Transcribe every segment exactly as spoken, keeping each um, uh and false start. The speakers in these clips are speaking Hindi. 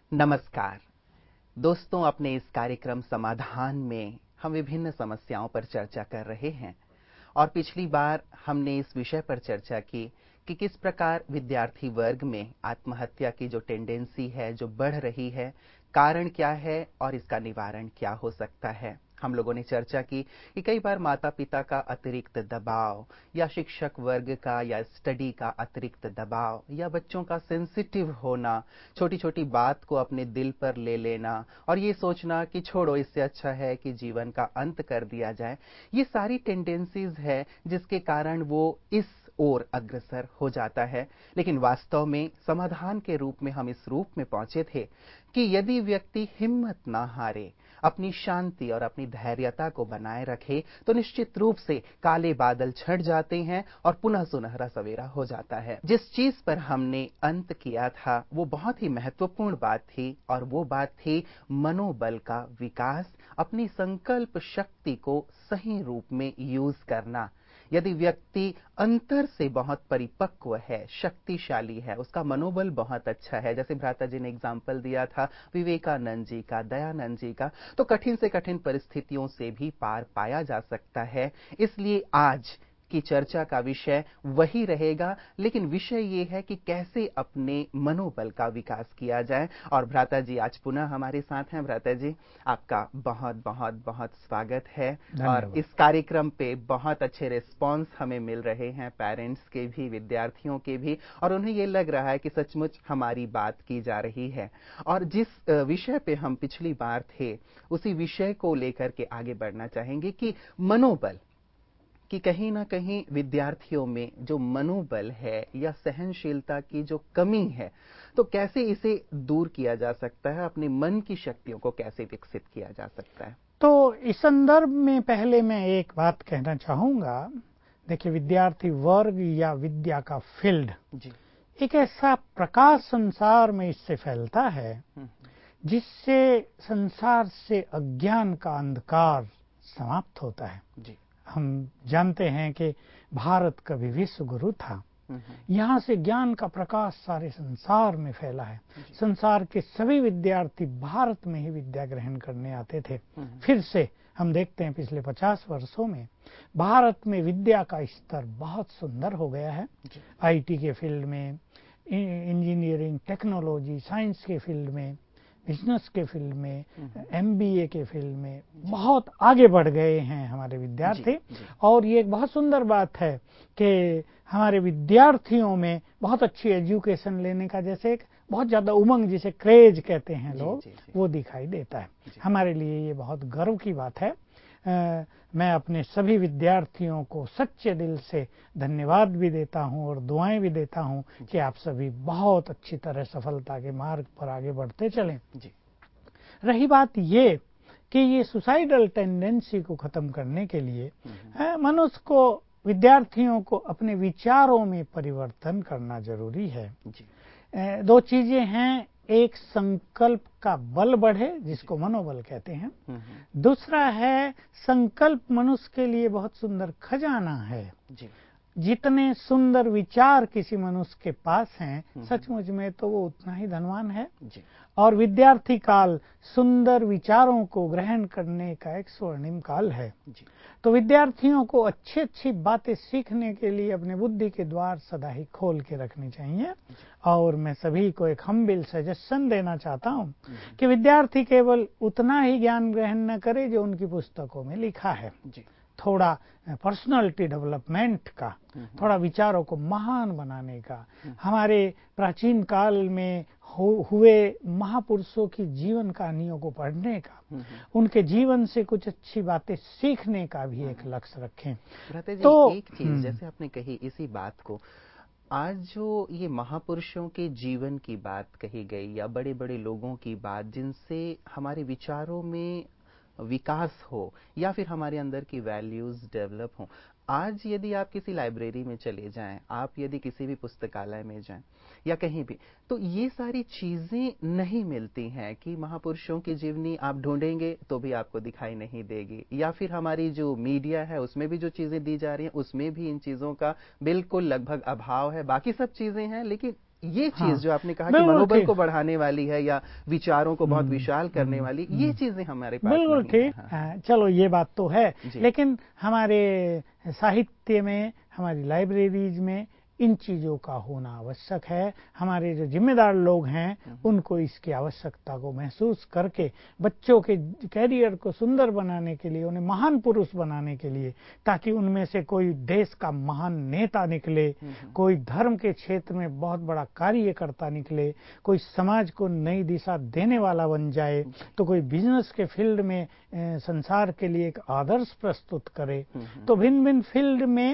नमस्कार दोस्तों, अपने इस कार्यक्रम समाधान में हम विभिन्न समस्याओं पर चर्चा कर रहे हैं और पिछली बार हमने इस विषय पर चर्चा की कि किस प्रकार विद्यार्थी वर्ग में आत्महत्या की जो टेंडेंसी है, जो बढ़ रही है, कारण क्या है और इसका निवारण क्या हो सकता है। हम लोगों ने चर्चा की कि कई बार माता पिता का अतिरिक्त दबाव या शिक्षक वर्ग का या स्टडी का अतिरिक्त दबाव या बच्चों का सेंसिटिव होना, छोटी छोटी बात को अपने दिल पर ले लेना और ये सोचना कि छोड़ो, इससे अच्छा है कि जीवन का अंत कर दिया जाए, ये सारी टेंडेंसीज है जिसके कारण वो इस ओर अग्रसर हो जाता है। लेकिन वास्तव में समाधान के रूप में हम इस रूप में पहुंचे थे कि यदि व्यक्ति हिम्मत ना हारे, अपनी शांति और अपनी धैर्यता को बनाए रखे, तो निश्चित रूप से काले बादल छट जाते हैं और पुनः सुनहरा सवेरा हो जाता है। जिस चीज पर हमने अंत किया था वो बहुत ही महत्वपूर्ण बात थी और वो बात थी मनोबल का विकास, अपनी संकल्प शक्ति को सही रूप में यूज करना। यदि व्यक्ति अंतर से बहुत परिपक्व है, शक्तिशाली है, उसका मनोबल बहुत अच्छा है, जैसे भ्राता जी ने एग्जाम्पल दिया था विवेकानंद जी का, दयानंद जी का, तो कठिन से कठिन परिस्थितियों से भी पार पाया जा सकता है। इसलिए आज की चर्चा का विषय वही रहेगा, लेकिन विषय ये है कि कैसे अपने मनोबल का विकास किया जाए। और भ्राता जी आज पुनः हमारे साथ हैं। भ्राता जी, आपका बहुत बहुत बहुत स्वागत है और इस कार्यक्रम पे बहुत अच्छे रिस्पांस हमें मिल रहे हैं, पेरेंट्स के भी, विद्यार्थियों के भी, और उन्हें ये लग रहा है कि सचमुच हमारी बात की जा रही है। और जिस विषय पे हम पिछली बार थे उसी विषय को लेकर के आगे बढ़ना चाहेंगे कि मनोबल, कि कहीं ना कहीं विद्यार्थियों में जो मनोबल है या सहनशीलता की जो कमी है, तो कैसे इसे दूर किया जा सकता है, अपने मन की शक्तियों को कैसे विकसित किया जा सकता है। तो इस संदर्भ में पहले मैं एक बात कहना चाहूंगा। देखिए, विद्यार्थी वर्ग या विद्या का फील्ड जी एक ऐसा प्रकाश संसार में इससे फैलता है जिससे संसार से अज्ञान का अंधकार समाप्त होता है। जी हम जानते हैं कि भारत कभी विश्व गुरु था। यहाँ से ज्ञान का प्रकाश सारे संसार में फैला है। संसार के सभी विद्यार्थी भारत में ही विद्या ग्रहण करने आते थे। फिर से हम देखते हैं पिछले पचास वर्षों में भारत में विद्या का स्तर बहुत सुंदर हो गया है। आईटी के फील्ड में, इंजीनियरिंग, टेक्नोलॉजी, साइंस के फील्ड में, बिजनेस के फील्ड में, एमबीए के फील्ड में बहुत आगे बढ़ गए हैं हमारे विद्यार्थी। और ये एक बहुत सुंदर बात है कि हमारे विद्यार्थियों में बहुत अच्छी एजुकेशन लेने का जैसे एक बहुत ज़्यादा उमंग, जिसे क्रेज कहते हैं लोग, वो दिखाई देता है। हमारे लिए ये बहुत गर्व की बात है। आ, मैं अपने सभी विद्यार्थियों को सच्चे दिल से धन्यवाद भी देता हूं और दुआएं भी देता हूं कि आप सभी बहुत अच्छी तरह सफलता के मार्ग पर आगे बढ़ते चलें। जी। रही बात ये कि ये सुसाइडल टेंडेंसी को खत्म करने के लिए मनुष्य को, विद्यार्थियों को अपने विचारों में परिवर्तन करना जरूरी है। जी। दो चीजें हैं, एक संकल्प का बल बढ़े जिसको मनोबल कहते हैं, दूसरा है संकल्प मनुष्य के लिए बहुत सुंदर खजाना है। जी। जितने सुंदर विचार किसी मनुष्य के पास हैं, सचमुच में तो वो उतना ही धनवान है। जी। और विद्यार्थी काल सुंदर विचारों को ग्रहण करने का एक स्वर्णिम काल है। जी। तो विद्यार्थियों को अच्छी अच्छी बातें सीखने के लिए अपने बुद्धि के द्वार सदा ही खोल के रखने चाहिए। और मैं सभी को एक हम्बिल सजेशन देना चाहता हूं कि विद्यार्थी केवल उतना ही ज्ञान ग्रहण न करे जो उनकी पुस्तकों में लिखा है। जी। थोड़ा पर्सनालिटी डेवलपमेंट का, थोड़ा विचारों को महान बनाने का, हमारे प्राचीन काल में हुए महापुरुषों की जीवन कहानियों को पढ़ने का, उनके जीवन से कुछ अच्छी बातें सीखने का भी एक लक्ष्य रखें। तो एक चीज जैसे आपने कही इसी बात को, आज जो ये महापुरुषों के जीवन की बात कही गई या बड़े बड़े लोगों की बात, जिनसे हमारे विचारों में विकास हो या फिर हमारे अंदर की वैल्यूज डेवलप हो, आज यदि आप किसी लाइब्रेरी में चले जाएं, आप यदि किसी भी पुस्तकालय में जाएं या कहीं भी, तो ये सारी चीजें नहीं मिलती हैं कि महापुरुषों की जीवनी आप ढूंढेंगे तो भी आपको दिखाई नहीं देगी, या फिर हमारी जो मीडिया है उसमें भी जो चीजें दी जा रही हैं उसमें भी इन चीजों का बिल्कुल लगभग अभाव है। बाकी सब चीजें हैं लेकिन ये चीज हाँ, जो आपने कहा कि मनोबल को बढ़ाने वाली है या विचारों को बहुत विशाल करने वाली, ये चीजें हमारे पास बिल्कुल ठीक। हाँ, चलो ये बात तो है, लेकिन हमारे साहित्य में, हमारी लाइब्रेरीज में इन चीज़ों का होना आवश्यक है। हमारे जो जिम्मेदार लोग हैं उनको इसकी आवश्यकता को महसूस करके बच्चों के कैरियर को सुंदर बनाने के लिए, उन्हें महान पुरुष बनाने के लिए, ताकि उनमें से कोई देश का महान नेता निकले, कोई धर्म के क्षेत्र में बहुत बड़ा कार्यकर्ता निकले, कोई समाज को नई दिशा देने वाला बन जाए, तो कोई बिजनेस के फील्ड में संसार के लिए एक आदर्श प्रस्तुत करे। तो भिन्न भिन्न फील्ड में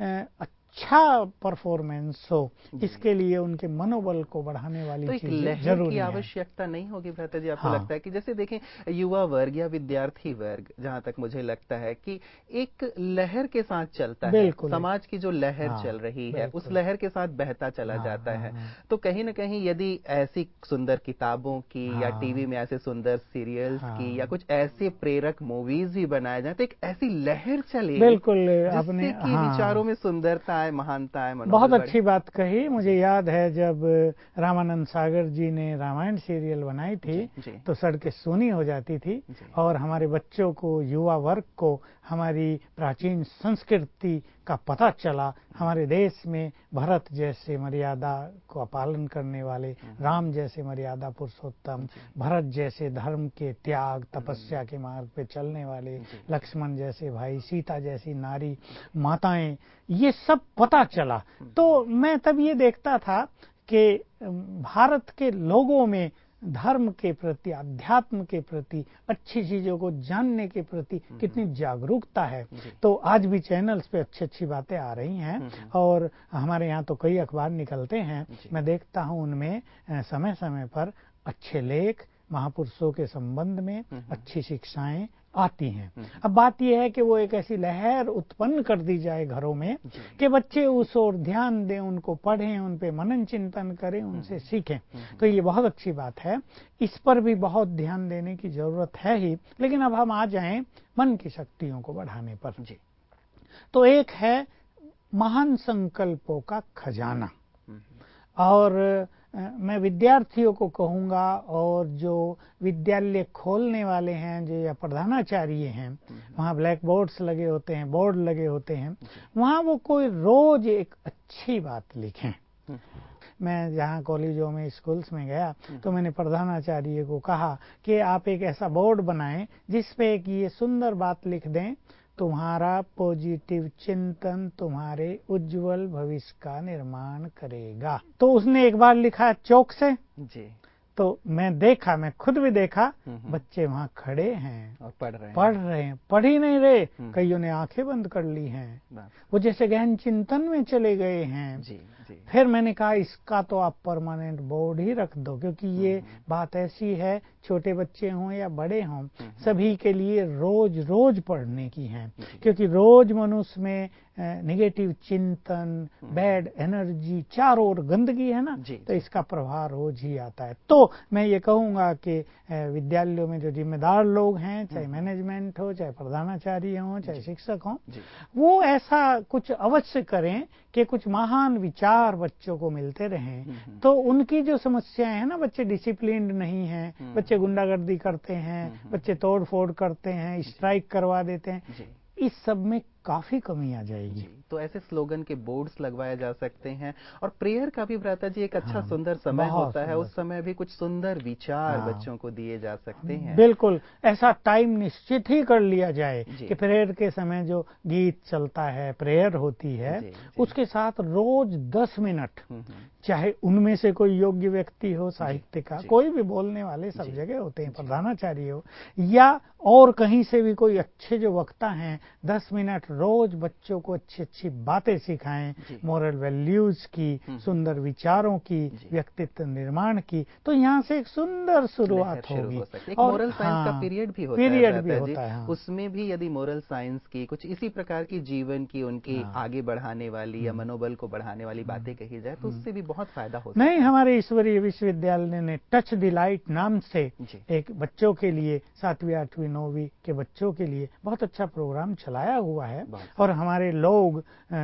अच्छा परफॉर्मेंस हो, इसके लिए उनके मनोबल को बढ़ाने वाली तो एक चीजें लहर जरूरी की है। आवश्यकता नहीं होगी भ्राता जी? आपको हाँ। लगता है कि जैसे देखें युवा वर्ग या विद्यार्थी वर्ग, जहां तक मुझे लगता है कि एक लहर के साथ चलता है, समाज की जो लहर हाँ, चल रही है उस लहर के साथ बहता चला हाँ, जाता हाँ, है। हाँ, तो कहीं ना कहीं यदि ऐसी सुंदर किताबों की हाँ, या टीवी में ऐसे सुंदर सीरियल्स हाँ, की या कुछ ऐसे प्रेरक मूवीज भी बनाए जाए, तो एक ऐसी लहर चले बिल्कुल जिससे कि हाँ, विचारों में सुंदरता आए, महानता आए, बहुत अच्छी बात कही। मुझे याद है जब रामानंद सागर जी ने रामायण सीरियल बनाई थी जी, जी। तो सड़कें सूनी हो जाती थी और हमारे बच्चों को, युवा वर्ग को हमारी प्राचीन संस्कृति का पता चला। हमारे देश में भरत जैसे मर्यादा का पालन करने वाले, राम जैसे मर्यादा पुरुषोत्तम, भरत जैसे धर्म के त्याग तपस्या के मार्ग पे चलने वाले, लक्ष्मण जैसे भाई, सीता जैसी नारी माताएं, ये सब पता चला। तो मैं तब ये देखता था कि भारत के लोगों में धर्म के प्रति, अध्यात्म के प्रति, अच्छी चीजों को जानने के प्रति कितनी जागरूकता है। तो आज भी चैनल्स पे अच्छी अच्छी बातें आ रही हैं और हमारे यहाँ तो कई अखबार निकलते हैं, मैं देखता हूँ उनमें समय समय पर अच्छे लेख महापुरुषों के संबंध में अच्छी शिक्षाएं आती हैं। अब बात यह है कि वो एक ऐसी लहर उत्पन्न कर दी जाए घरों में कि बच्चे उस ओर ध्यान दें, उनको पढ़ें, उन पे मनन चिंतन करें, उनसे सीखें। तो ये बहुत अच्छी बात है, इस पर भी बहुत ध्यान देने की जरूरत है ही। लेकिन अब हम आ जाएं मन की शक्तियों को बढ़ाने पर। जी। तो एक है महान संकल्पों का खजाना, और मैं विद्यार्थियों को कहूँगा और जो विद्यालय खोलने वाले हैं, जो या प्रधानाचार्य हैं, वहाँ ब्लैक बोर्ड्स लगे होते हैं, बोर्ड लगे होते हैं, वहाँ वो कोई रोज एक अच्छी बात लिखें। मैं जहाँ कॉलेजों में, स्कूल्स में गया तो मैंने प्रधानाचार्य को कहा कि आप एक ऐसा बोर्ड बनाएं जिस पे एक ये सुंदर बात लिख दें, तुम्हारा पॉजिटिव चिंतन तुम्हारे उज्जवल भविष्य का निर्माण करेगा। तो उसने एक बार लिखा चौक से जी। तो मैं देखा, मैं खुद भी देखा, बच्चे वहाँ खड़े हैं और पढ़ रहे हैं पढ़ रहे हैं पढ़ ही नहीं रहे, कईयों ने आंखें बंद कर ली हैं, वो जैसे गहन चिंतन में चले गए हैं जी, जी। फिर मैंने कहा इसका तो आप परमानेंट बोर्ड ही रख दो, क्योंकि ये बात ऐसी है, छोटे बच्चे हों या बड़े हों, सभी के लिए रोज रोज पढ़ने की है, क्योंकि रोज मनुष्य में नेगेटिव चिंतन, बैड एनर्जी, चारों ओर गंदगी है ना, तो इसका प्रभाव रोज ही आता है। तो मैं ये कहूँगा कि विद्यालयों में जो जिम्मेदार लोग हैं, चाहे मैनेजमेंट हो, चाहे प्रधानाचार्य हो, चाहे शिक्षक हो, वो ऐसा कुछ अवश्य करें कि कुछ महान विचार बच्चों को मिलते रहें। तो उनकी जो समस्याएं हैं ना, बच्चे डिसिप्लिन्ड नहीं हैं, बच्चे गुंडागर्दी करते हैं, बच्चे तोड़ फोड़ करते हैं, स्ट्राइक करवा देते हैं, इस सब में काफी कमी आ जाएगी। तो ऐसे स्लोगन के बोर्ड्स लगवाए जा सकते हैं, और प्रेयर का भी भ्राता जी एक अच्छा हाँ, सुंदर समय होता है, उस समय भी कुछ सुंदर विचार हाँ, बच्चों को दिए जा सकते हैं। बिल्कुल, ऐसा टाइम निश्चित ही कर लिया जाए कि प्रेयर के समय जो गीत चलता है, प्रेयर होती है, जी, जी। उसके साथ रोज दस मिनट, चाहे उनमें से कोई योग्य व्यक्ति हो, साहित्य का कोई भी बोलने वाले सब जगह होते हैं, प्रधानाचार्य हो या और कहीं से भी कोई अच्छे जो वक्ता हैं, दस मिनट रोज बच्चों को अच्छी अच्छी बातें सिखाएं, मोरल वैल्यूज की, सुंदर विचारों की, व्यक्तित्व निर्माण की, तो यहाँ से एक सुंदर शुरुआत होगी। एक मोरल साइंस का पीरियड भी होता पीरियड है, भी होता है हाँ। उसमें भी यदि मोरल साइंस की कुछ इसी प्रकार की जीवन की, उनकी हाँ। आगे बढ़ाने वाली या मनोबल को बढ़ाने वाली बातें कही जाए, तो उससे भी बहुत फायदा हो सकता है। नहीं, हमारे ईश्वरीय विश्वविद्यालय ने टच द लाइट नाम से एक बच्चों के लिए, सातवीं आठवीं नौवीं के बच्चों के लिए बहुत अच्छा प्रोग्राम चलाया हुआ है, और हमारे लोग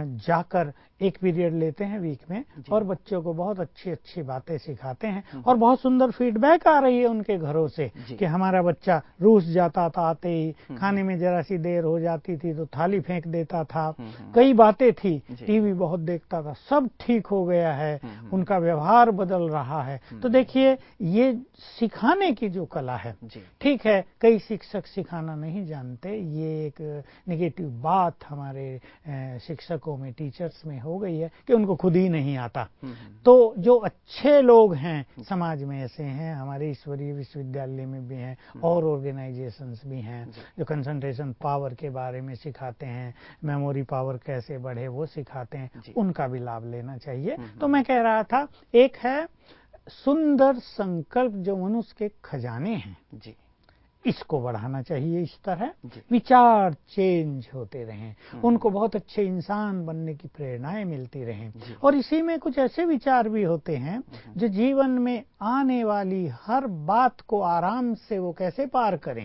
जाकर एक पीरियड लेते हैं वीक में और बच्चों को बहुत अच्छी अच्छी बातें सिखाते हैं और बहुत सुंदर फीडबैक आ रही है उनके घरों से कि हमारा बच्चा रूस जाता था आते ही, खाने में जरा सी देर हो जाती थी तो थाली फेंक देता था, कई बातें थी, टीवी बहुत देखता था, सब ठीक हो गया है, उनका व्यवहार बदल रहा है। तो देखिए ये सिखाने की जो कला है, ठीक है कई शिक्षक सिखाना नहीं जानते, ये एक नेगेटिव बात हमारे शिक्षकों में, टीचर्स में हो गई है कि उनको खुद ही नहीं आता। तो जो अच्छे लोग हैं समाज में ऐसे हैं, हमारे ईश्वरीय विश्वविद्यालय में भी हैं और ऑर्गेनाइजेशंस भी हैं जो कंसंट्रेशन पावर के बारे में सिखाते हैं, मेमोरी पावर कैसे बढ़े वो सिखाते हैं, उनका भी लाभ लेना चाहिए। तो मैं कह रहा था एक है सुंदर संकल्प जो मनुष्य के खजाने हैं जी, इसको बढ़ाना चाहिए। इस तरह विचार चेंज होते रहें, उनको बहुत अच्छे इंसान बनने की प्रेरणाएं मिलती रहें और इसी में कुछ ऐसे विचार भी होते हैं जो जीवन में आने वाली हर बात को आराम से वो कैसे पार करें,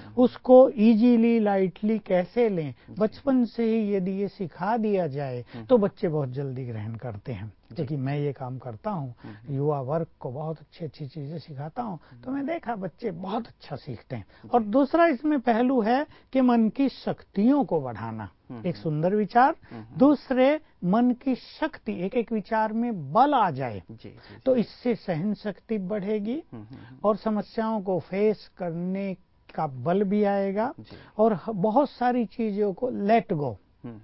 उसको इजीली लाइटली कैसे लें, बचपन से ही यदि ये सिखा दिया जाए तो बच्चे बहुत जल्दी ग्रहण करते हैं। क्योंकि मैं ये काम करता हूँ, युवा वर्ग को बहुत अच्छी अच्छी चीजें सिखाता हूँ, तो मैं देखा बच्चे बहुत अच्छा सीखते हैं। और दूसरा इसमें पहलू है कि मन की शक्तियों को बढ़ाना, एक सुंदर विचार, दूसरे मन की शक्ति, एक एक विचार में बल आ जाए तो इससे सहन शक्ति बढ़ेगी और समस्याओं को फेस करने का बल भी आएगा और बहुत सारी चीजों को लेट गो,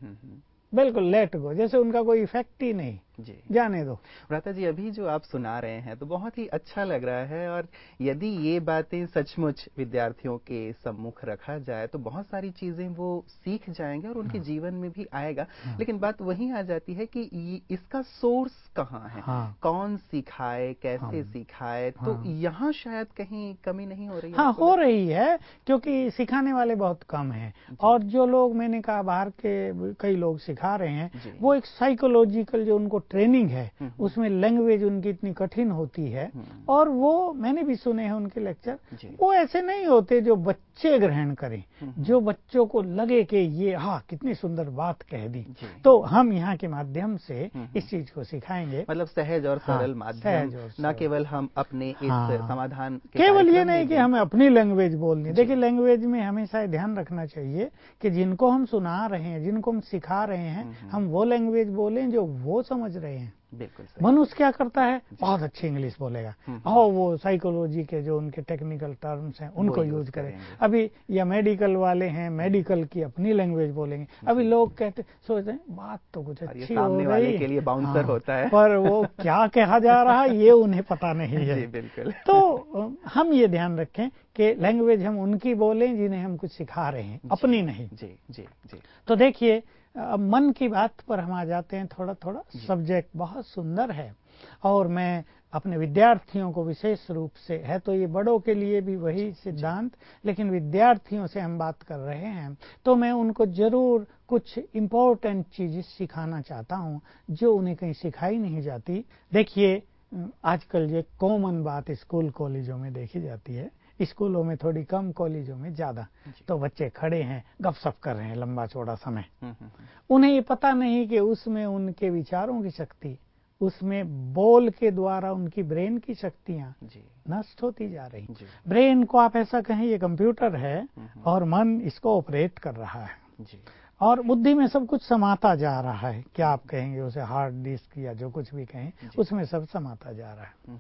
बिल्कुल लेट गो, जैसे उनका कोई इफेक्ट ही नहीं, जी जाने दो। भ्राता जी अभी जो आप सुना रहे हैं तो बहुत ही अच्छा लग रहा है और यदि ये बातें सचमुच विद्यार्थियों के सम्मुख रखा जाए तो बहुत सारी चीजें वो सीख जाएंगे और उनके हाँ। जीवन में भी आएगा। हाँ। लेकिन बात वही आ जाती है कि इसका सोर्स कहाँ है, हाँ। कौन सिखाए, कैसे हाँ। सिखाए, तो हाँ। यहाँ शायद कहीं कमी नहीं हो रही है। हाँ हो रही है, क्योंकि सिखाने वाले बहुत कम हैं और जो लोग मैंने कहा बाहर के कई लोग सिखा रहे हैं वो एक साइकोलॉजिकल जो उनको ट्रेनिंग है उसमें लैंग्वेज उनकी इतनी कठिन होती है और वो मैंने भी सुने हैं उनके लेक्चर, वो ऐसे नहीं होते जो बच्चे ग्रहण करें, जो बच्चों को लगे कि ये हाँ कितनी सुंदर बात कह दी। तो हम यहाँ के माध्यम से इस चीज को सिखाएंगे, मतलब सहज और सरल हाँ, माध्यम, न केवल हम अपने इस हाँ, समाधान के केवल ये नहीं कि हमें अपनी लैंग्वेज बोलनी। देखिए लैंग्वेज में हमेशा ध्यान रखना चाहिए कि जिनको हम सुना रहे हैं, जिनको हम सिखा रहे हैं, हम वो लैंग्वेज बोलें जो वो समझ रहे हैं। बिल्कुल मनुष्य क्या करता है, बहुत अच्छी इंग्लिश बोलेगा और वो साइकोलॉजी के जो उनके टेक्निकल टर्म्स हैं उनको यूज करें। अभी या मेडिकल वाले हैं, मेडिकल की अपनी लैंग्वेज बोलेंगे। अभी लोग कहते सोचते हैं बात तो कुछ अच्छी हो रही वाले के लिए बाउंसर हाँ, होता है पर वो क्या कहा जा रहा है ये उन्हें पता नहीं है। जी बिल्कुल। तो हम ये ध्यान रखें कि लैंग्वेज हम उनकी बोलें जिन्हें हम कुछ सिखा रहे हैं, अपनी नहीं। जी जी जी। तो देखिए अब मन की बात पर हम आ जाते हैं थोड़ा थोड़ा। सब्जेक्ट बहुत सुंदर है और मैं अपने विद्यार्थियों को विशेष रूप से, है तो ये बड़ों के लिए भी वही सिद्धांत, लेकिन विद्यार्थियों से हम बात कर रहे हैं तो मैं उनको जरूर कुछ इम्पोर्टेंट चीजें सिखाना चाहता हूं जो उन्हें कहीं सिखाई नहीं जाती। देखिए आजकल ये कॉमन बात स्कूल कॉलेजों में देखी जाती है, स्कूलों में थोड़ी कम, कॉलेजों में ज्यादा। तो बच्चे खड़े हैं गपशप कर रहे हैं लंबा चौड़ा समय, उन्हें ये पता नहीं कि उसमें उनके विचारों की शक्ति, उसमें बोल के द्वारा उनकी ब्रेन की शक्तियां नष्ट होती जा रही। ब्रेन को आप ऐसा कहें ये कंप्यूटर है और मन इसको ऑपरेट कर रहा है और बुद्धि में सब कुछ समाता जा रहा है। क्या आप कहेंगे उसे, हार्ड डिस्क या जो कुछ भी कहें, उसमें सब समाता जा रहा है।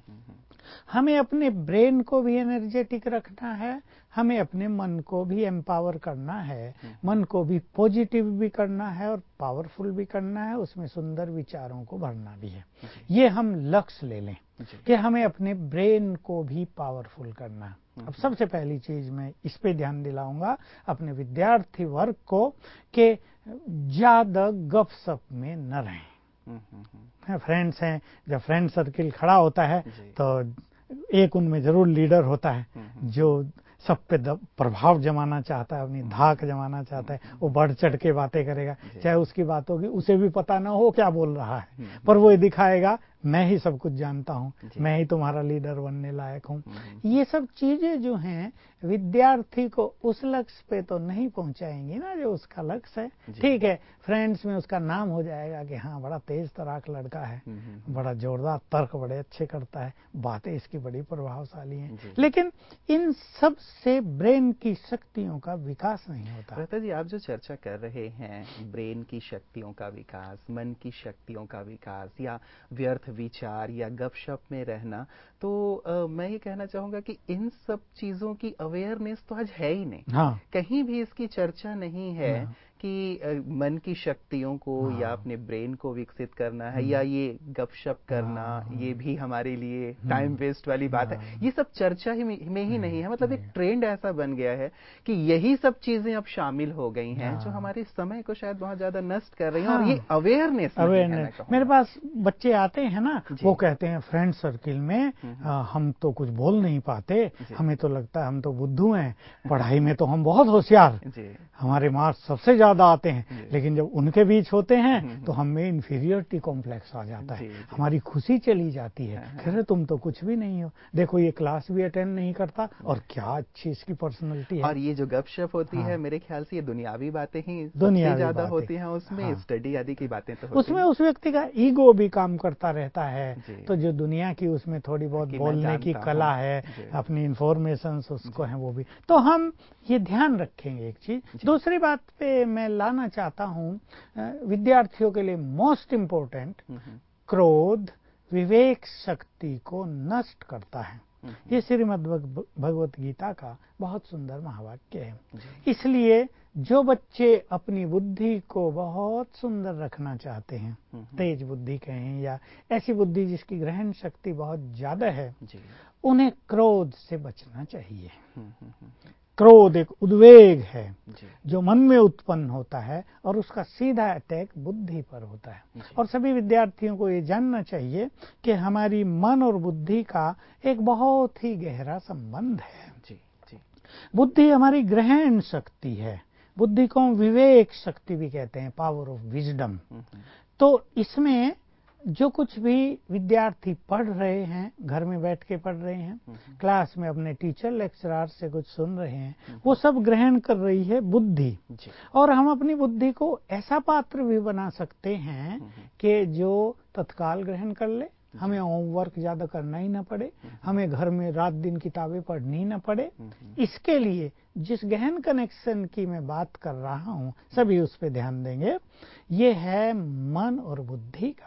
हमें अपने ब्रेन को भी एनर्जेटिक रखना है, हमें अपने मन को भी एम्पावर करना है, मन को भी पॉजिटिव भी करना है और पावरफुल भी करना है, उसमें सुंदर विचारों को भरना भी है। ये हम लक्ष्य ले लें कि हमें अपने ब्रेन को भी पावरफुल करना है। अब सबसे पहली चीज मैं इस पे ध्यान दिलाऊंगा अपने विद्यार्थी वर्ग को कि ज्यादा गपशप में न रहें। फ्रेंड्स हैं, जब फ्रेंड सर्किल खड़ा होता है तो एक उनमें जरूर लीडर होता है जो सब पे प्रभाव जमाना चाहता है, अपनी धाक जमाना चाहता है, वो बढ़ चढ़ के बातें करेगा, चाहे उसकी बात होगी उसे भी पता ना हो क्या बोल रहा है, पर वो दिखाएगा मैं ही सब कुछ जानता हूँ, मैं ही तुम्हारा लीडर बनने लायक हूँ। ये सब चीजें जो हैं विद्यार्थी को उस लक्ष्य पे तो नहीं पहुंचाएंगी ना जो उसका लक्ष्य है। ठीक है, फ्रेंड्स में उसका नाम हो जाएगा कि हाँ बड़ा तेज तराक लड़का है, बड़ा जोरदार तर्क बड़े अच्छे करता है, बातें इसकी बड़ी प्रभावशाली हैं, लेकिन इन सब से ब्रेन की शक्तियों का विकास नहीं होता। रहता जी, आप जो चर्चा कर रहे हैं ब्रेन की शक्तियों का विकास, मन की शक्तियों का विकास, या व्यर्थ विचार या गपशप में रहना, तो आ, मैं ये कहना चाहूंगा कि इन सब चीजों की अवेयरनेस तो आज है ही नहीं। हाँ। कहीं भी इसकी चर्चा नहीं है हाँ। कि आ, मन की शक्तियों को हाँ। या अपने ब्रेन को विकसित करना है, या ये गपशप करना हाँ। ये भी हमारे लिए टाइम वेस्ट वाली बात हाँ। है, ये सब चर्चा ही में, में ही नहीं है। मतलब एक ट्रेंड ऐसा बन गया है कि यही सब चीजें अब शामिल हो गई हैं जो हमारे समय को शायद बहुत ज्यादा नष्ट कर रही हैं। हाँ। और ये अवेयरनेस अवेयरनेस मेरे पास बच्चे आते हैं ना, वो कहते हैं फ्रेंड सर्किल में आ, हम तो कुछ बोल नहीं पाते, हमें तो लगता है हम तो बुद्धू हैं, पढ़ाई में तो हम बहुत होशियार, हमारे मार्क्स सबसे ज्यादा आते हैं, लेकिन जब उनके बीच होते हैं तो हमें इंफीरियरिटी कॉम्प्लेक्स आ जाता है, हमारी खुशी चली जाती है, खैर तुम तो कुछ भी नहीं हो, देखो ये क्लास भी अटेंड नहीं करता और क्या अच्छी इसकी पर्सनैलिटी है। और ये जो गपशप होती हाँ। है, मेरे ख्याल से ये दुनियावी बातें ही सबसे ज्यादा होती हैं उसमें। हाँ। स्टडी आदि की बातें तो होती उसमें उस व्यक्ति का ईगो भी काम करता रहता है, तो जो दुनिया की उसमें थोड़ी बहुत बोलने की कला है, अपनी इंफॉर्मेशन उसको है वो भी। तो हम ये ध्यान रखेंगे एक चीज। दूसरी बात पे मैं लाना चाहता हूँ, विद्यार्थियों के लिए मोस्ट इम्पोर्टेंट, क्रोध विवेक शक्ति को नष्ट करता है। ये श्रीमद् भगवत गीता का बहुत सुंदर महावाक्य है। इसलिए जो बच्चे अपनी बुद्धि को बहुत सुंदर रखना चाहते हैं, तेज बुद्धि कहें या ऐसी बुद्धि जिसकी ग्रहण शक्ति बहुत ज्यादा है, उन्हें क्रोध से बचना चाहिए। क्रोध एक उद्वेग है जो मन में उत्पन्न होता है और उसका सीधा अटैक बुद्धि पर होता है। और सभी विद्यार्थियों को ये जानना चाहिए कि हमारी मन और बुद्धि का एक बहुत ही गहरा संबंध है। जी, जी। बुद्धि हमारी ग्रहण शक्ति है, बुद्धि को विवेक शक्ति भी कहते हैं, पावर ऑफ विजडम। तो इसमें जो कुछ भी विद्यार्थी पढ़ रहे हैं, घर में बैठ के पढ़ रहे हैं, क्लास में अपने टीचर लेक्चरर से कुछ सुन रहे हैं, वो सब ग्रहण कर रही है बुद्धि। और हम अपनी बुद्धि को ऐसा पात्र भी बना सकते हैं कि जो तत्काल ग्रहण कर ले, हमें होमवर्क ज्यादा करना ही ना पड़े, हमें घर में रात दिन किताबें पढ़नी ना पड़े। इसके लिए जिस गहन कनेक्शन की मैं बात कर रहा हूँ, सभी उस पर ध्यान देंगे। ये है मन और बुद्धि का।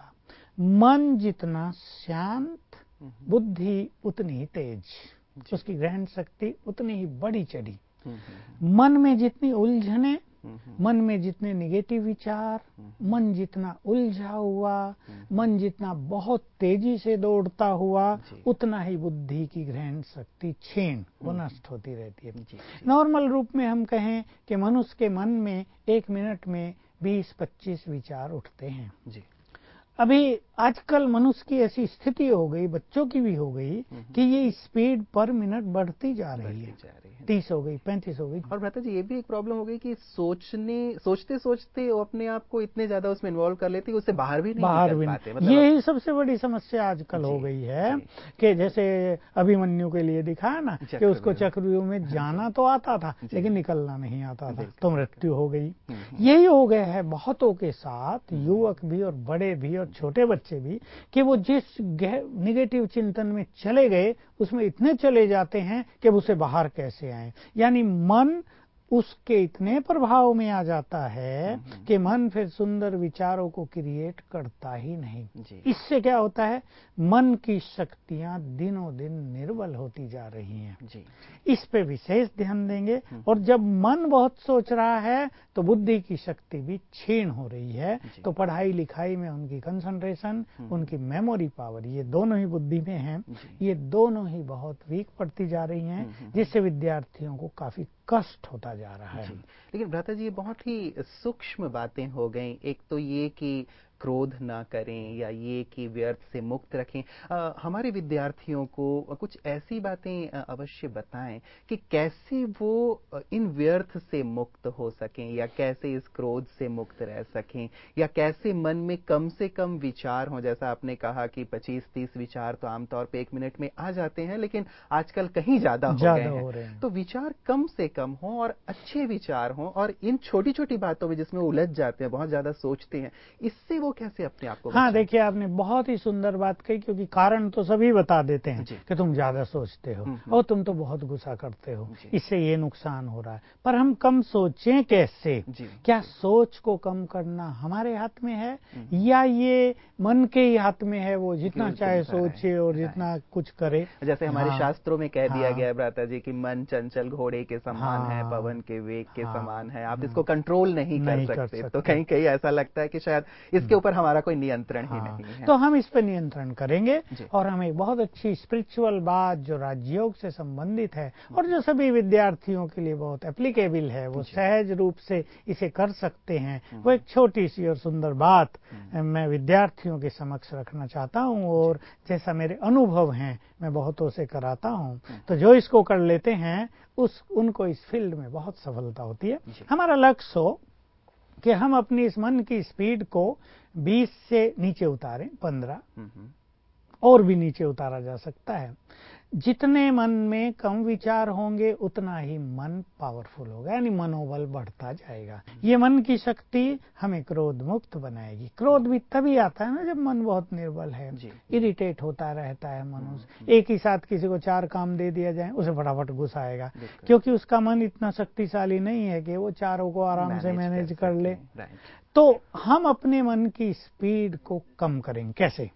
मन जितना शांत, बुद्धि उतनी ही तेज, उसकी ग्रहण शक्ति उतनी ही बढ़ी चढ़ी। मन में जितनी उलझने, मन में जितने निगेटिव विचार, मन जितना उलझा हुआ, मन जितना बहुत तेजी से दौड़ता हुआ, उतना ही बुद्धि की ग्रहण शक्ति क्षीण, वो नष्ट होती रहती है। नॉर्मल रूप में हम कहें कि मनुष्य के मन में एक मिनट में बीस पच्चीस विचार उठते हैं। अभी आजकल मनुष्य की ऐसी स्थिति हो गई, बच्चों की भी हो गई, कि ये स्पीड पर मिनट बढ़ती जा रही है, तीस हो गई, पैंतीस हो गई। और भ्राता जी, ये भी एक प्रॉब्लम हो गई कि सोचने सोचते सोचते वो अपने आप को इतने ज्यादा उसमें इन्वॉल्व कर लेते हैं, उससे बाहर भी नहीं बाहर निकल भी पाते। मतलब यही सबसे बड़ी समस्या आजकल हो गई है कि जैसे अभिमन्यु के लिए दिखाया ना कि उसको चक्रव्यूह में जाना तो आता था लेकिन निकलना नहीं आता था, तो मृत्यु हो गई। यही हो गया है बहुतों के साथ, युवक भी और बड़े भी और छोटे बच्चे भी, कि वो जिस निगेटिव चिंतन में चले गए उसमें इतने चले जाते हैं कि उसे बाहर कैसे आए। यानी मन उसके इतने प्रभाव में आ जाता है कि मन फिर सुंदर विचारों को क्रिएट करता ही नहीं। इससे क्या होता है, मन की शक्तियां दिनों दिन निर्बल होती जा रही हैं। जी। इस पे विशेष ध्यान देंगे। और जब मन बहुत सोच रहा है तो बुद्धि की शक्ति भी क्षीण हो रही है, तो पढ़ाई लिखाई में उनकी कंसंट्रेशन, उनकी मेमोरी पावर, ये दोनों ही बुद्धि में हैं, ये दोनों ही बहुत वीक पड़ती जा रही हैं, जिससे विद्यार्थियों को काफी कष्ट होता जा रहा है। लेकिन भ्राता जी, ये बहुत ही सूक्ष्म बातें हो गई। एक तो ये कि क्रोध ना करें या ये कि व्यर्थ से मुक्त रखें, आ, हमारे विद्यार्थियों को कुछ ऐसी बातें अवश्य बताएं कि कैसे वो इन व्यर्थ से मुक्त हो सकें या कैसे इस क्रोध से मुक्त रह सकें या कैसे मन में कम से कम विचार हों। जैसा आपने कहा कि पच्चीस तीस विचार तो आमतौर पे एक मिनट में आ जाते हैं, लेकिन आजकल कहीं ज्यादा हो गए हैं। हैं तो विचार कम से कम हो और अच्छे विचार हो, और इन छोटी छोटी बातों में जिसमें उलझ जाते हैं, बहुत ज्यादा सोचते हैं, इससे वो कैसे अपने आप को हाँ, देखिए आपने बहुत ही सुंदर बात कही, क्योंकि कारण तो सभी बता देते हैं कि तुम ज्यादा सोचते हो और तुम तो बहुत गुस्सा करते हो, इससे ये नुकसान हो रहा है। पर हम कम सोचें कैसे? क्या सोच को कम करना हमारे हाथ में है या ये मन के ही हाथ में है? वो जितना चाहे सोचे और जितना कुछ करे। जैसे हमारे हाँ, शास्त्रों में कह दिया गया है भ्राता जी कि मन चंचल घोड़े के समान हाँ, है, पवन के वेग के हाँ, समान है, आप इसको कंट्रोल नहीं, नहीं कर, सकते। कर सकते। तो कहीं कहीं ऐसा लगता है कि शायद इसके ऊपर हमारा कोई नियंत्रण हाँ, ही नहीं है। तो हम इस पर नियंत्रण करेंगे और हम एक बहुत अच्छी स्पिरिचुअल बात जो राजयोग से संबंधित है और जो सभी विद्यार्थियों के लिए बहुत एप्लीकेबल है, वो सहज रूप से इसे कर सकते हैं, वो एक छोटी सी और सुंदर बात मैं विद्यार्थियों के समक्ष रखना चाहता हूँ। और जैसा मेरे अनुभव हैं मैं बहुतों से कराता हूँ, तो जो इसको कर लेते हैं उस उनको इस फील्ड में बहुत सफलता होती है। हमारा लक्ष्य हो कि हम अपनी इस मन की स्पीड को बीस से नीचे उतारें, पंद्रह और भी नीचे उतारा जा सकता है। जितने मन में कम विचार होंगे उतना ही मन पावरफुल होगा, यानी मनोबल बढ़ता जाएगा। ये मन की शक्ति हमें क्रोध मुक्त बनाएगी। क्रोध भी तभी आता है ना जब मन बहुत निर्बल है, इरिटेट होता रहता है मनुष्य। एक ही साथ किसी को चार काम दे दिया जाए उसे फटाफट गुस्सा आएगा, क्योंकि उसका मन इतना शक्तिशाली नहीं है कि वो चारों को आराम से मैनेज कर ले। तो हम अपने मन की स्पीड को कम करेंगे कैसे?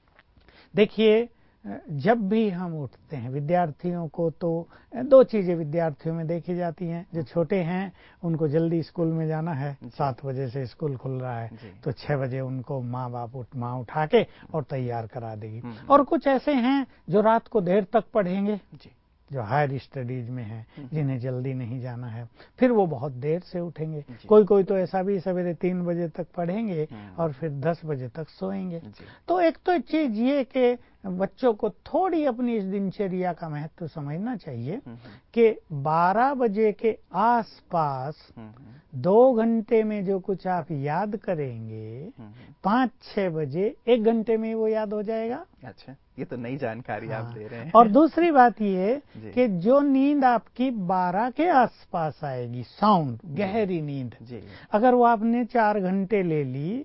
देखिए, जब भी हम उठते हैं विद्यार्थियों को, तो दो चीजें विद्यार्थियों में देखी जाती हैं। जो छोटे हैं उनको जल्दी स्कूल में जाना है, सात बजे से स्कूल खुल रहा है, तो छह बजे उनको माँ बाप उठ माँ उठा के और तैयार करा देगी। और कुछ ऐसे हैं जो रात को देर तक पढ़ेंगे, जो हायर स्टडीज में है, जिन्हें जल्दी नहीं जाना है, फिर वो बहुत देर से उठेंगे। कोई कोई तो ऐसा भी सवेरे तीन बजे तक पढ़ेंगे और फिर दस बजे तक सोएंगे। तो एक तो चीज ये कि बच्चों को थोड़ी अपनी इस दिनचर्या का महत्व समझना चाहिए कि बारह बजे के आसपास दो घंटे में जो कुछ आप याद करेंगे, पाँच छह बजे एक घंटे में वो याद हो जाएगा। अच्छा, ये तो नई जानकारी हाँ। आप दे रहे हैं। और दूसरी बात ये कि जो नींद आपकी बारह के आसपास आएगी, साउंड गहरी नींद, अगर वो आपने चार घंटे ले ली,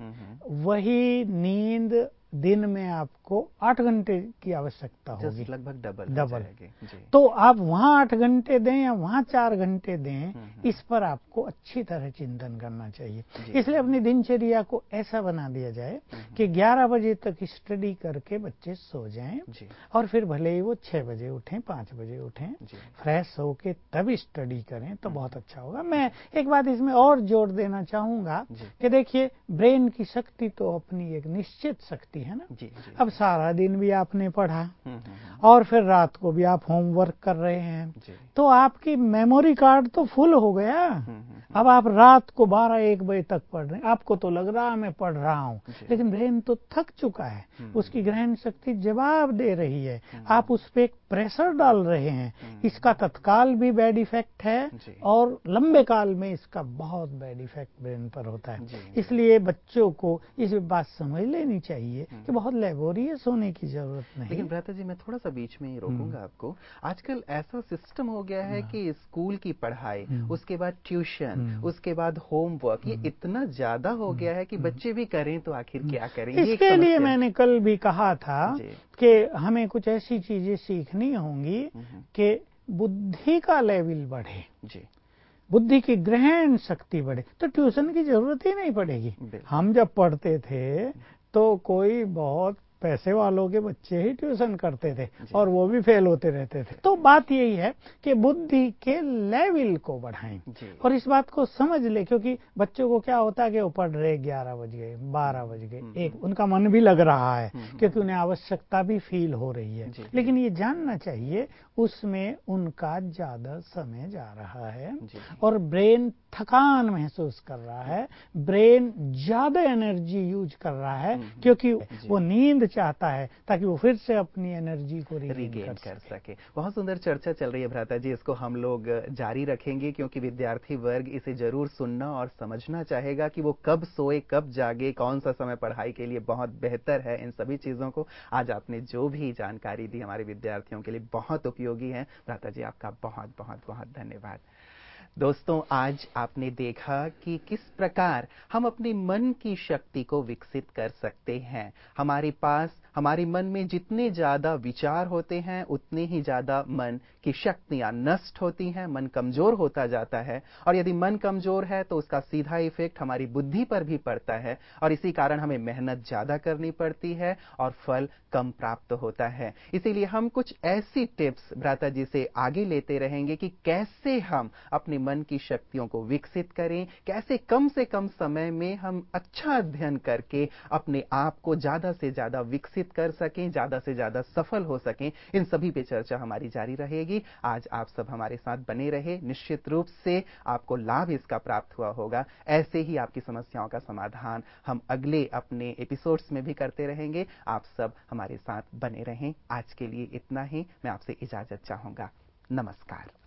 वही नींद दिन में आपको आठ घंटे की आवश्यकता होगी, लगभग डबल डबल। तो आप वहां आठ घंटे दें या वहां चार घंटे दें, इस पर आपको अच्छी तरह चिंतन करना चाहिए। इसलिए अपनी दिनचर्या को ऐसा बना दिया जाए कि ग्यारह बजे तक स्टडी करके बच्चे सो जाएं और फिर भले ही वो छह बजे उठें, पाँच बजे उठें, फ्रेश होके तब स्टडी करें तो बहुत अच्छा होगा। मैं एक बात इसमें और जोर देना चाहूंगा कि देखिए, ब्रेन की शक्ति तो अपनी एक निश्चित शक्ति है ना। जी, जी, अब सारा दिन भी आपने पढ़ा और फिर रात को भी आप होमवर्क कर रहे हैं, तो आपकी मेमोरी कार्ड तो फुल हो गया। अब आप रात को बारह एक बजे तक पढ़ रहे हैं, आपको तो लग रहा है मैं पढ़ रहा हूँ, लेकिन ब्रेन तो थक चुका है, उसकी ग्रहण शक्ति जवाब दे रही है, आप उस पर एक प्रेशर डाल रहे हैं। इसका तत्काल भी बैड इफेक्ट है और लंबे काल में इसका बहुत बैड इफेक्ट ब्रेन पर होता है। इसलिए बच्चों को इस बात समझ लेनी चाहिए कि बहुत लेबोरियस होने की जरूरत नहीं। लेकिन भ्राता जी, मैं थोड़ा सा बीच में ही रोकूंगा आपको। आजकल ऐसा सिस्टम हो गया है कि स्कूल की पढ़ाई, उसके बाद ट्यूशन, उसके बाद होमवर्क, ये इतना ज्यादा हो गया है कि बच्चे भी करें तो आखिर क्या करें। इसके लिए मैंने कल भी कहा था कि हमें कुछ ऐसी चीजें सीखनी होंगी कि बुद्धि का लेवल बढ़े, बुद्धि की ग्रहण शक्ति बढ़े, तो ट्यूशन की जरूरत ही नहीं पड़ेगी। हम जब पढ़ते थे तो कोई बहुत पैसे वालों के बच्चे ही ट्यूशन करते थे और वो भी फेल होते रहते थे। तो बात यही है कि बुद्धि के लेवल को बढ़ाएं और इस बात को समझ ले, क्योंकि बच्चों को क्या होता है कि वो पढ़ रहे ग्यारह बज गए, बारह बज गए, एक, उनका मन भी लग रहा है क्योंकि उन्हें आवश्यकता भी फील हो रही है, लेकिन ये जानना चाहिए उसमें उनका ज्यादा समय जा रहा है और ब्रेन थकान महसूस कर रहा है, ब्रेन ज्यादा एनर्जी यूज कर रहा है क्योंकि वो नींद चाहता है ताकि वो फिर से अपनी एनर्जी को रिगेन कर, कर सके। बहुत सुंदर चर्चा चल रही है भ्राता जी, इसको हम लोग जारी रखेंगे क्योंकि विद्यार्थी वर्ग इसे जरूर सुनना और समझना चाहेगा कि वो कब सोए कब जागे, कौन सा समय पढ़ाई के लिए बहुत बेहतर है। इन सभी चीजों को आज आपने जो भी जानकारी दी हमारे विद्यार्थियों के लिए बहुत उपयोगी है। भ्राता जी आपका बहुत बहुत बहुत धन्यवाद। दोस्तों, आज आपने देखा कि किस प्रकार हम अपने मन की शक्ति को विकसित कर सकते हैं। हमारे पास हमारे मन में जितने ज्यादा विचार होते हैं उतने ही ज्यादा मन की शक्तियां नष्ट होती हैं, मन कमजोर होता जाता है। और यदि मन कमजोर है तो उसका सीधा इफेक्ट हमारी बुद्धि पर भी पड़ता है और इसी कारण हमें मेहनत ज्यादा करनी पड़ती है और फल कम प्राप्त होता है। इसीलिए हम कुछ ऐसी टिप्स भ्राता जी से आगे लेते रहेंगे कि कैसे हम अपने मन की शक्तियों को विकसित करें, कैसे कम से कम समय में हम अच्छा अध्ययन करके अपने आप को ज्यादा से ज्यादा विकसित कर सकें, ज्यादा से ज्यादा सफल हो सकें। इन सभी पे चर्चा हमारी जारी रहेगी। आज आप सब हमारे साथ बने रहे, निश्चित रूप से आपको लाभ इसका प्राप्त हुआ होगा। ऐसे ही आपकी समस्याओं का समाधान हम अगले अपने एपिसोड्स में भी करते रहेंगे। आप सब हमारे साथ बने रहें। आज के लिए इतना ही। मैं आपसे इजाजत चाहूंगा। नमस्कार।